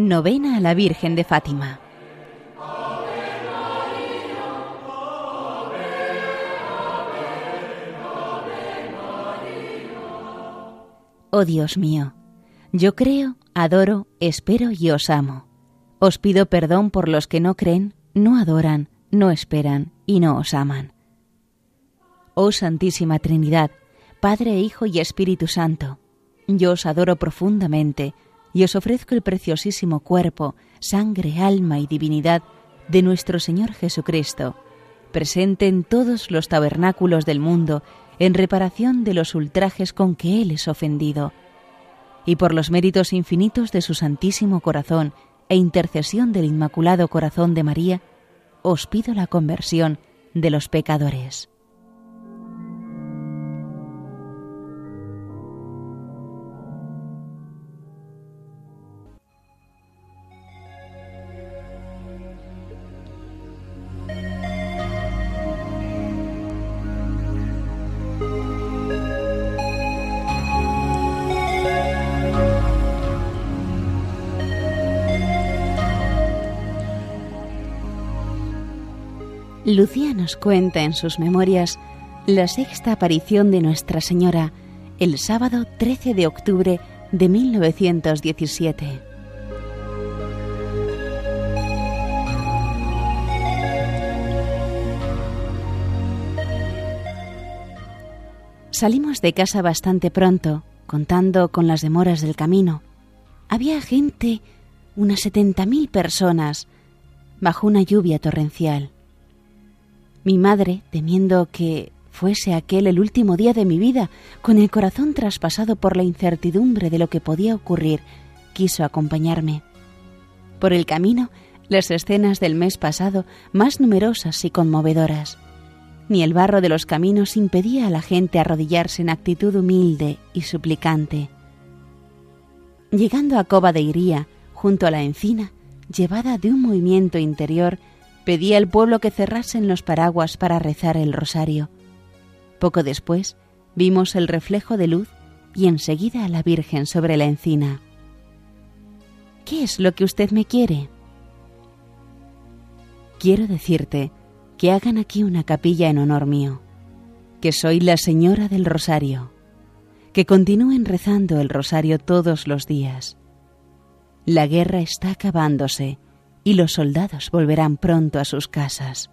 Novena a la Virgen de Fátima. Oh Dios mío, yo creo, adoro, espero y os amo. Os pido perdón por los que no creen, no adoran, no esperan y no os aman. Oh Santísima Trinidad, Padre, Hijo y Espíritu Santo, yo os adoro profundamente y os ofrezco el preciosísimo cuerpo, sangre, alma y divinidad de nuestro Señor Jesucristo, presente en todos los tabernáculos del mundo en reparación de los ultrajes con que Él es ofendido, y por los méritos infinitos de su Santísimo Corazón e intercesión del Inmaculado Corazón de María, os pido la conversión de los pecadores. Lucía nos cuenta en sus memorias la sexta aparición de Nuestra Señora el sábado 13 de octubre de 1917. Salimos de casa bastante pronto, contando con las demoras del camino. Había gente, unas 70.000 personas, bajo una lluvia torrencial. Mi madre, temiendo que fuese aquel el último día de mi vida, con el corazón traspasado por la incertidumbre de lo que podía ocurrir, quiso acompañarme. Por el camino, las escenas del mes pasado, más numerosas y conmovedoras. Ni el barro de los caminos impedía a la gente arrodillarse en actitud humilde y suplicante. Llegando a Cova de Iría, junto a la encina, llevada de un movimiento interior, pedía al pueblo que cerrasen los paraguas para rezar el rosario. Poco después vimos el reflejo de luz y enseguida a la Virgen sobre la encina. ¿Qué es lo que usted me quiere? Quiero decirte que hagan aquí una capilla en honor mío, que soy la Señora del Rosario, que continúen rezando el rosario todos los días. La guerra está acabándose y los soldados volverán pronto a sus casas.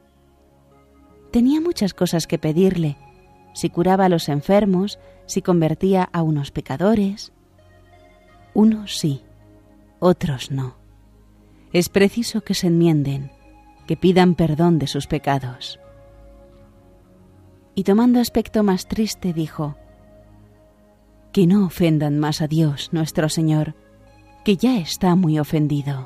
Tenía muchas cosas que pedirle, si curaba a los enfermos, si convertía a unos pecadores. Unos sí, otros no. Es preciso que se enmienden, que pidan perdón de sus pecados. Y tomando aspecto más triste dijo: que no ofendan más a Dios nuestro Señor, que ya está muy ofendido.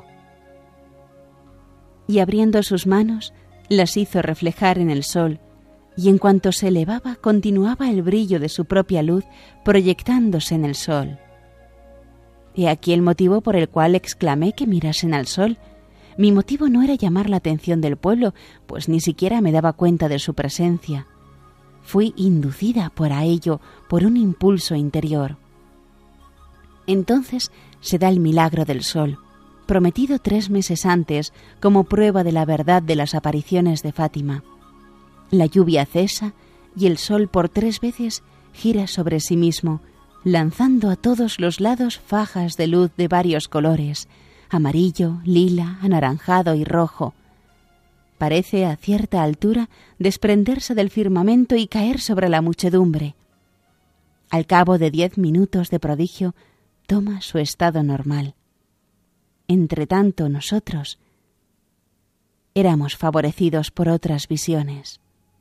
Y abriendo sus manos, las hizo reflejar en el sol, y en cuanto se elevaba continuaba el brillo de su propia luz proyectándose en el sol. He aquí el motivo por el cual exclamé que mirasen al sol. Mi motivo no era llamar la atención del pueblo, pues ni siquiera me daba cuenta de su presencia. Fui inducida a ello por un impulso interior. Entonces se da el milagro del sol, prometido 3 meses antes como prueba de la verdad de las apariciones de Fátima. La lluvia cesa y el sol por 3 veces gira sobre sí mismo, lanzando a todos los lados fajas de luz de varios colores, amarillo, lila, anaranjado y rojo. Parece a cierta altura desprenderse del firmamento y caer sobre la muchedumbre. Al cabo de 10 minutos de prodigio, toma su estado normal. Entretanto, nosotros éramos favorecidos por otras visiones.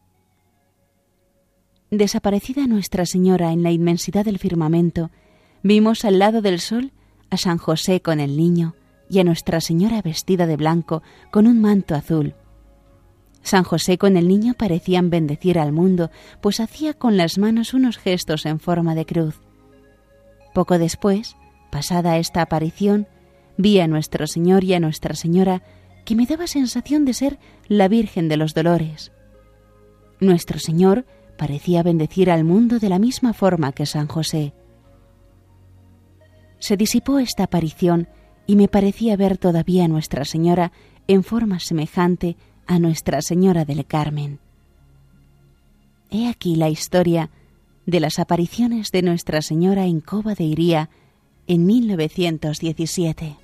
Desaparecida Nuestra Señora en la inmensidad del firmamento, vimos al lado del sol a San José con el niño y a Nuestra Señora vestida de blanco con un manto azul. San José con el niño parecían bendecir al mundo, pues hacía con las manos unos gestos en forma de cruz. Poco después, pasada esta aparición, vi a nuestro Señor y a Nuestra Señora que me daba sensación de ser la Virgen de los Dolores. Nuestro Señor parecía bendecir al mundo de la misma forma que San José. Se disipó esta aparición y me parecía ver todavía a Nuestra Señora en forma semejante a Nuestra Señora del Carmen. He aquí la historia de las apariciones de Nuestra Señora en Cova de Iría en 1917.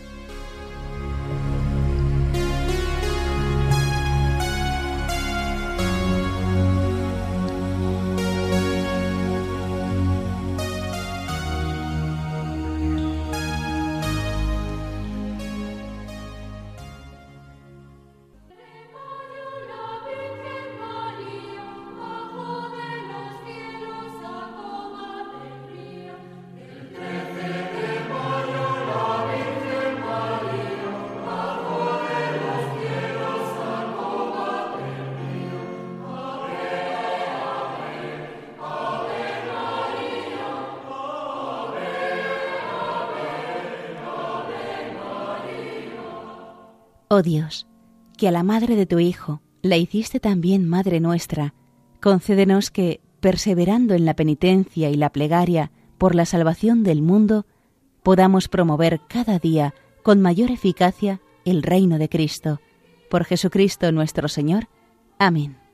Oh Dios, que a la madre de tu Hijo la hiciste también Madre nuestra, concédenos que, perseverando en la penitencia y la plegaria por la salvación del mundo, podamos promover cada día con mayor eficacia el reino de Cristo. Por Jesucristo nuestro Señor. Amén.